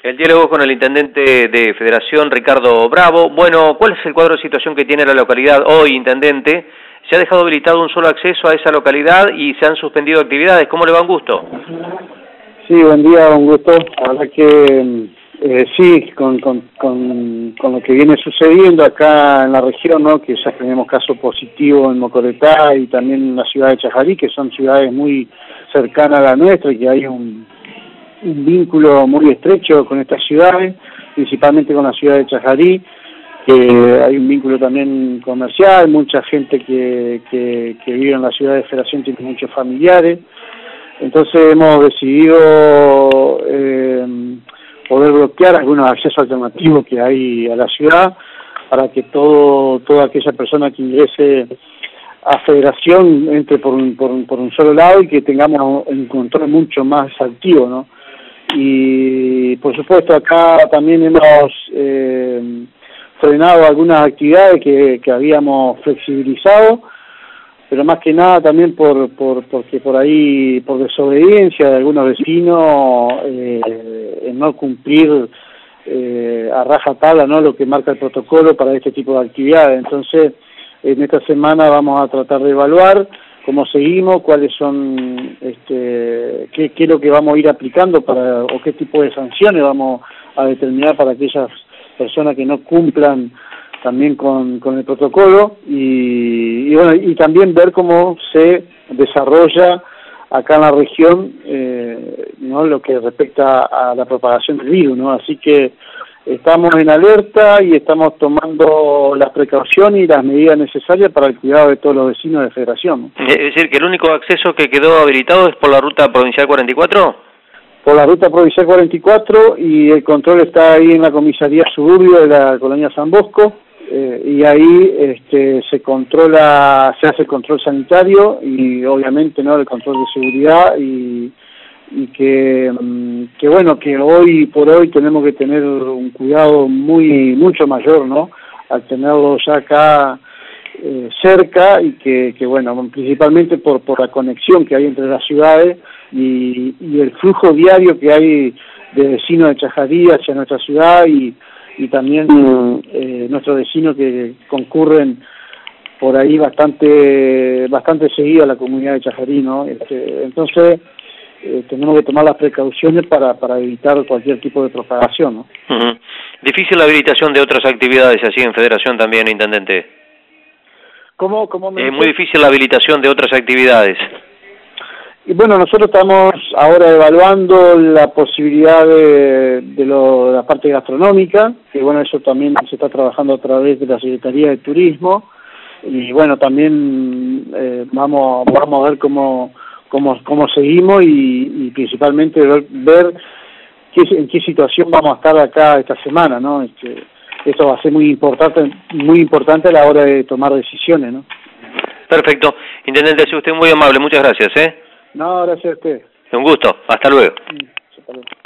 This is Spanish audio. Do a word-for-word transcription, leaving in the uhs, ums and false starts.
El diálogo con el intendente de Federación, Ricardo Bravo. Bueno, ¿cuál es el cuadro de situación que tiene la localidad hoy, intendente? Se ha dejado habilitado un solo acceso a esa localidad y se han suspendido actividades. ¿Cómo le va? Un gusto. Sí, buen día, un gusto. La verdad que eh, sí, con, con, con, con lo que viene sucediendo acá en la región, ¿no? Que ya tenemos casos positivos en Mocoretá y también en la ciudad de Chajarí, que son ciudades muy cercanas a la nuestra y que hay un, un vínculo muy estrecho con estas ciudades, principalmente con la ciudad de Chajarí, que hay un vínculo también comercial, mucha gente que, que, que vive en la ciudad de Federación tiene muchos familiares. Entonces hemos decidido eh, poder bloquear algunos accesos alternativos que hay a la ciudad para que todo toda aquella persona que ingrese a Federación entre por un, por un, por un solo lado y que tengamos un control mucho más activo, ¿no? Y por supuesto acá también hemos eh, frenado algunas actividades que, que habíamos flexibilizado, pero más que nada también por, por porque por ahí, por desobediencia de algunos vecinos, eh, en no cumplir eh, a rajatabla, ¿no?, lo que marca el protocolo para este tipo de actividades. Entonces, en esta semana vamos a tratar de evaluar cómo seguimos, cuáles son, este, qué, qué es lo que vamos a ir aplicando para, o qué tipo de sanciones vamos a determinar para aquellas personas que no cumplan también con, con el protocolo y, y bueno, y también ver cómo se desarrolla acá en la región, eh, ¿no?, lo que respecta a la propagación del virus, ¿no? Así que estamos en alerta y estamos tomando las precauciones y las medidas necesarias para el cuidado de todos los vecinos de Federación, ¿no? Es decir, que el único acceso que quedó habilitado es por la ruta provincial cuarenta y cuatro. Por la ruta provincial cuarenta y cuatro, y el control está ahí en la comisaría suburbio de la colonia San Bosco. Eh, y ahí este, se controla, se hace control sanitario y obviamente, ¿no?, el control de seguridad y, y que, que bueno, que hoy por hoy tenemos que tener un cuidado muy mucho mayor, ¿no?, al tenerlo ya acá eh, cerca y que, que bueno, principalmente por, por la conexión que hay entre las ciudades y, y el flujo diario que hay de vecinos de Chajarí hacia nuestra ciudad y y también eh, nuestros vecinos que concurren por ahí bastante bastante seguido a la comunidad de Chajarí, ¿no? Este, entonces eh, tenemos que tomar las precauciones para, para evitar cualquier tipo de propagación, ¿no? Uh-huh. Difícil la habilitación de otras actividades así en Federación también, intendente. ¿Cómo, cómo me Es dice? muy difícil la habilitación de otras actividades. Y bueno, nosotros estamos ahora evaluando la posibilidad de, de, lo, de la parte gastronómica, que bueno, eso también se está trabajando a través de la Secretaría de Turismo, y bueno, también eh, vamos vamos a ver cómo cómo, cómo seguimos y, y principalmente ver, ver qué, en qué situación vamos a estar acá esta semana, ¿no? Este, eso va a ser muy importante, muy importante a la hora de tomar decisiones, ¿no? Perfecto. Intendente, ha sido usted muy amable, muchas gracias, ¿eh? No, gracias a usted. Un gusto, hasta luego. Hasta luego.